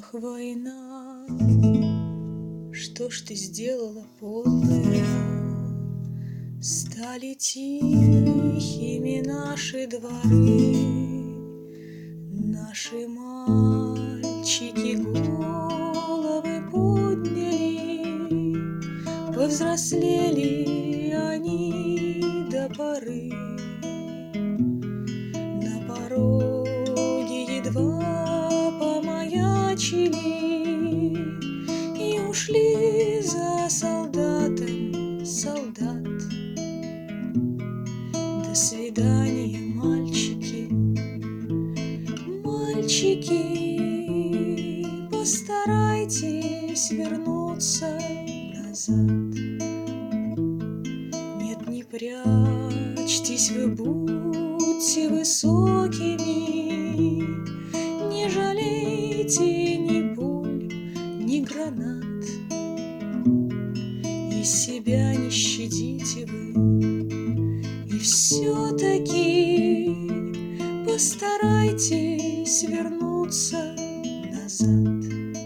Ах, война, что ж ты сделала, подлая? Стали тихими наши дворы, наши мальчики головы подняли, повзрослели они до поры. На пороге едва помаячили и ушли за солдатом солдат. До свидания, мальчики, мальчики, постарайтесь вернуться назад. Нет, не прячьтесь вы, будьте высокими, не жалейте ни пуль, ни гранат. И себя не щадите вы, и все-таки постарайтесь вернуться назад.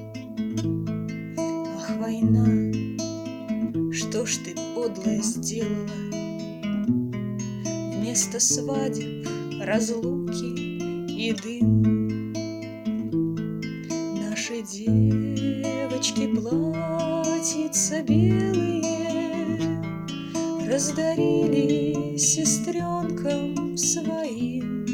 Ах, война, что ж ты, подлая, сделала? Вместо свадеб, разлуки и дым наши девочки платьица белые раздарили сестренкам своим.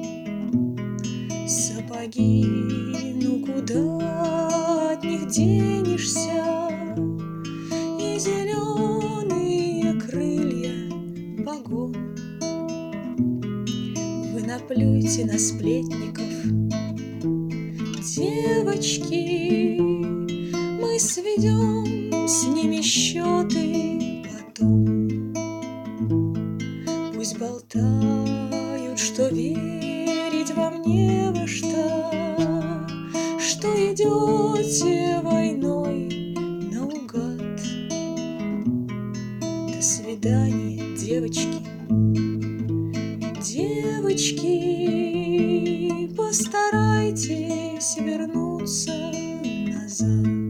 Сапоги, ну куда от них денешься, и зеленые крылья погон. Вы наплюйте на сплетников, девочки, мы сведем с ними счеты потом. Пусть болтают, что верить вам не во что идете войной наугад. До свидания, девочки, девочки, постарайтесь вернуться назад.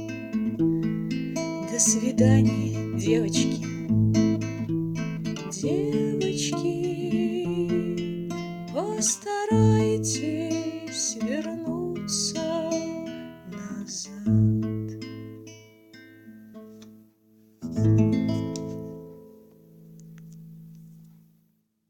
До свидания, девочки, девочки, постарайтесь